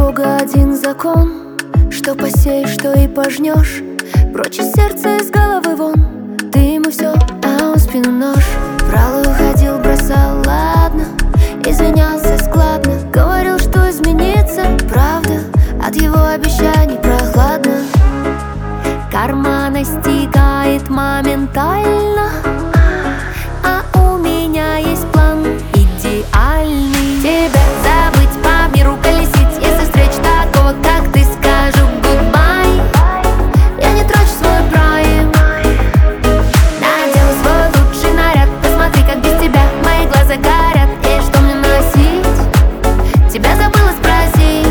Бога один закон: что посеешь, что и пожнешь. Прочь из сердца, из головы вон. Ты ему все, а он в спину нож. Врал и уходил, бросал, ладно. Извинялся складно, говорил, что изменится. Правда, от его обещаний прохладно. Карма настигает моментально, а у меня есть план идеальный. Тебя забыть, по миру колесить. Если встречу такого, как ты, скажу goodbye. Я не трачу свой прайм, надену свой лучший наряд. Посмотри, как без тебя мои глаза горят. И что мне носить? Тебя забыла спросить.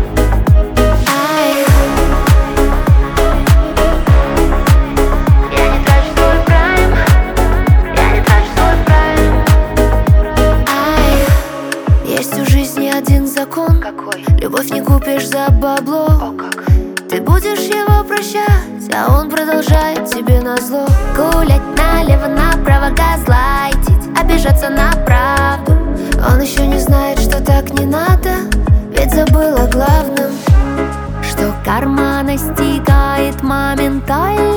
Есть у жизни один закон. Какой? Любовь не купишь за бабло. О, как? Ты будешь его прощать, а он продолжает тебе назло. Гулять налево, направо, газлайтить, обижаться на правду. Он еще не знает, что так не надо, ведь забыл о главном, что карма настигает моментально.